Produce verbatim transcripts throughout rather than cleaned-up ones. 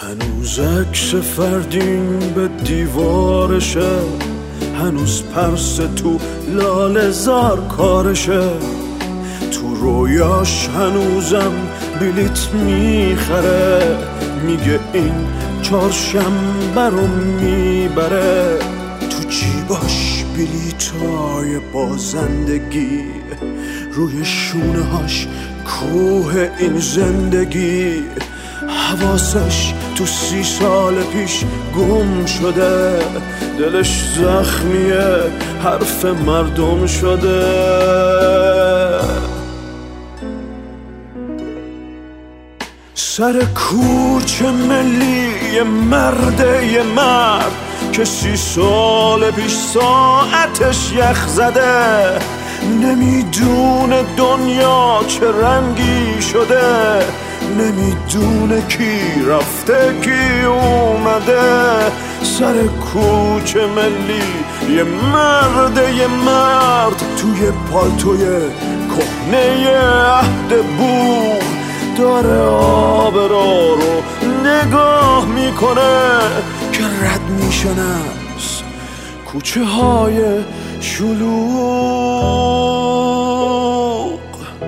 هنوز عکس فردین به دیوارشه، هنوز پرس تو لاله زار کارشه، تو رویاش هنوزم بلیت میخره، میگه این چهارشنبه رو میبره. تو جیباش بلیتای بازندگی، روی شونه هاش کوه این زندگی. حواسش تو سی سال پیش گم شده، دلش زخمیه حرف مردم شده. سر کوچه ملی یه مرده یه مرد که سی سال پیش ساعتش یخ زده، نمیدونه دنیا چه رنگی شده، نمیدونه کی رفته کی اومده. سر کوچه ملی یه مرد یه مرد توی پالتوی کهنه عهد بوق داره آبرا رو نگاه میکنه که رد میشن از کوچه های شلوغ.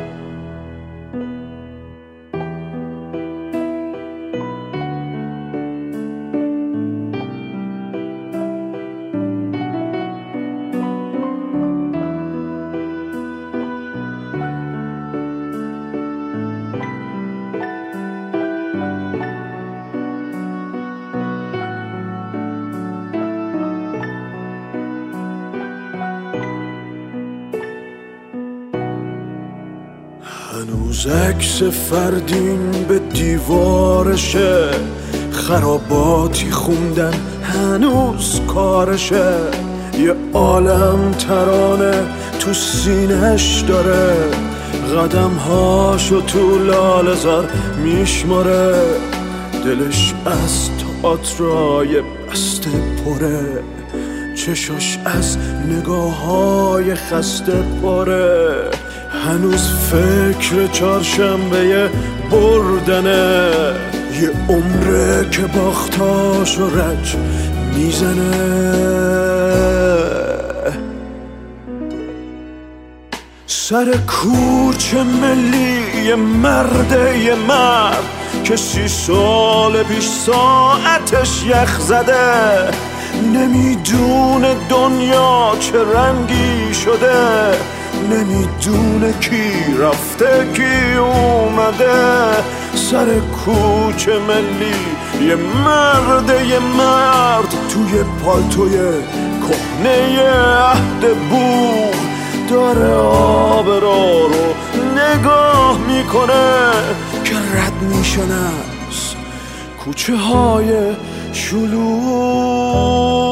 هنوز عکس فردین به دیوارشه، خراباتی خوندن هنوز کارشه، یه عالم ترانه تو سینه‌اش داره، قدم‌هاشو تو لاله زار میشماره. دلش از تئاترای بسته پره، چشاش از نگاه‌های خسته پره. هنوز فکر چهارشنبه بردنه، یه عمره که باختاش و رج میزنه. سر کوچه ملی یه مرده یه مرد که سی سال پیش ساعتش یخ زده، نمیدونه دنیا چه رنگی شده، نمیدونه کی رفته کی اومده. سر کوچه ملی یه مرد یه مرد توی پالتوی کهنه عهد بوق داره آبرا رو نگاه میکنه که رد میشن از کوچه های شلوغ.